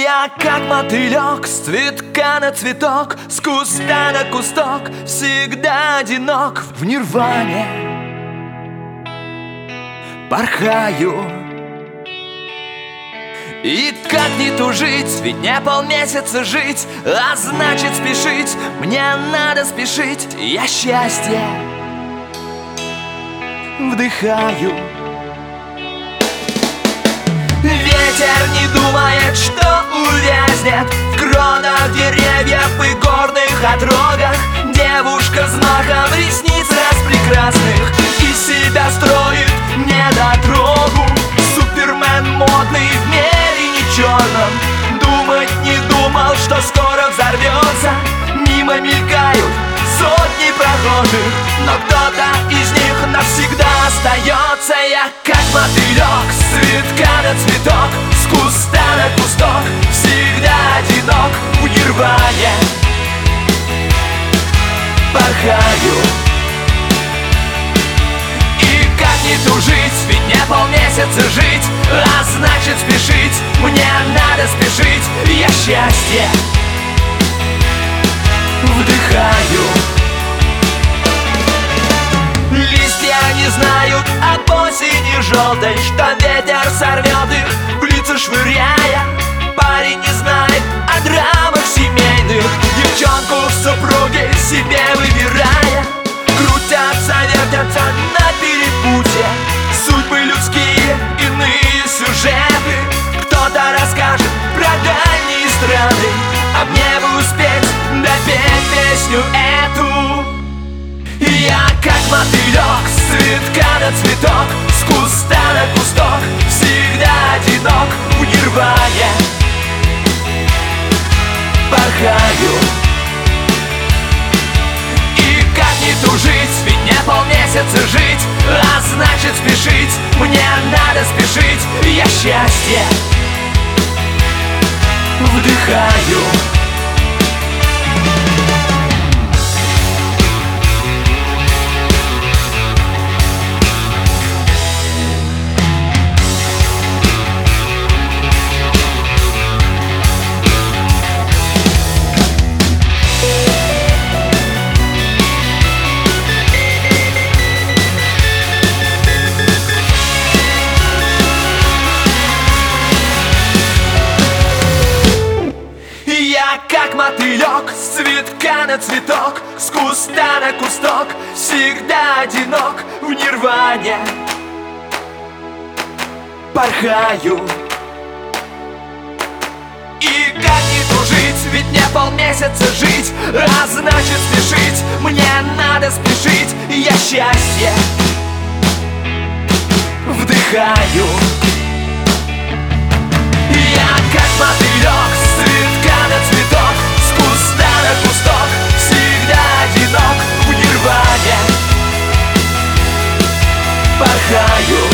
Я как мотылек с цветка на цветок, с куста на кусток, всегда одинок в нирване. Порхаю. И как не тужить, ведь не полмесяца жить, а значит спешить, мне надо спешить. Я счастье вдыхаю. Ветер не думает, что увязнет в кронах деревьев и горных отрогах. Девушка взмахом ресниц распрекрасных из себя строит недотрогу. Супермен модный в мире не черном, думать не думал, что скоро взорвется. Мимо мелькают сотни прохожих, но кто-то из них навсегда остается. Я как мотылек с цветка на цветок, с куста на кусток, всегда одинок в нирване. Порхаю. И как не тужить, ведь не полмесяца жить, а значит спешить, мне надо спешить. Я счастье вдыхаю. Листья не знают об осени желтой, что ветер сорвет их, в лица швыряя. Парень не знает о драмах семейных, девчонку в супруге себе выбирая. Крутятся, вертятся на перепутье судьбы людские, иные сюжеты. Кто-то расскажет про дальние страны, а мне бы успеть допеть песню эту. Я как мотылек с цветка на цветок, с куста на кусток, всегда одинок в нирване. Порхаю. И как не тужить, ведь не полмесяца жить, а значит спешить, мне надо спешить. Я счастье вдыхаю. Как мотылек с цветка на цветок, с куста на кусток, всегда одинок в нирване. Порхаю. И как не тужить, ведь не полмесяца жить, а значит спешить, мне надо спешить. Я счастье вдыхаю. Я как мотылек с цветка на цветок, с куста на кусток, всегда одинок в нирване. Порхаю.